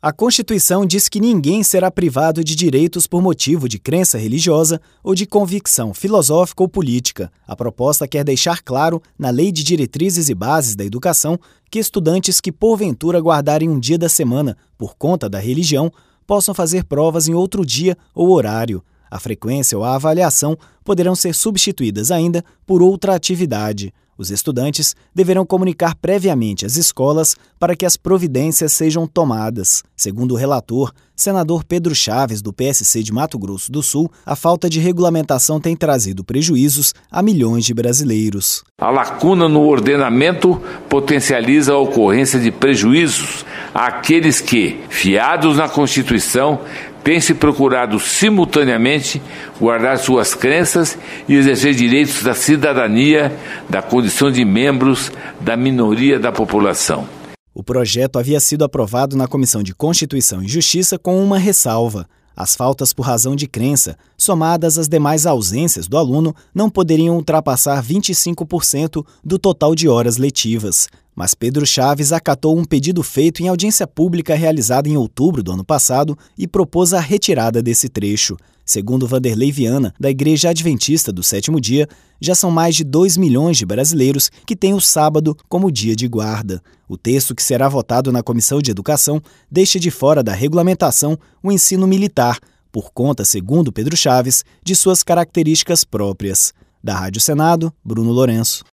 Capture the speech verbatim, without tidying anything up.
A Constituição diz que ninguém será privado de direitos por motivo de crença religiosa ou de convicção filosófica ou política. A proposta quer deixar claro, na Lei de Diretrizes e Bases da Educação, que estudantes que porventura guardarem um dia da semana por conta da religião possam fazer provas em outro dia ou horário. A frequência ou a avaliação poderão ser substituídas ainda por outra atividade. Os estudantes deverão comunicar previamente às escolas para que as providências sejam tomadas. Segundo o relator, senador Pedro Chaves, do P S C de Mato Grosso do Sul, a falta de regulamentação tem trazido prejuízos a milhões de brasileiros. A lacuna no ordenamento potencializa a ocorrência de prejuízos àqueles que, fiados na Constituição, têm se procurado simultaneamente guardar suas crenças e exercer direitos da cidadania, da condição de membros da minoria da população. O projeto havia sido aprovado na Comissão de Constituição e Justiça com uma ressalva. As faltas por razão de crença, somadas às demais ausências do aluno, não poderiam ultrapassar vinte e cinco por cento do total de horas letivas. Mas Pedro Chaves acatou um pedido feito em audiência pública realizada em outubro do ano passado e propôs a retirada desse trecho. Segundo Vanderlei Viana, da Igreja Adventista do Sétimo Dia, já são mais de dois milhões de brasileiros que têm o sábado como dia de guarda. O texto que será votado na Comissão de Educação deixa de fora da regulamentação o ensino militar, por conta, segundo Pedro Chaves, de suas características próprias. Da Rádio Senado, Bruno Lourenço.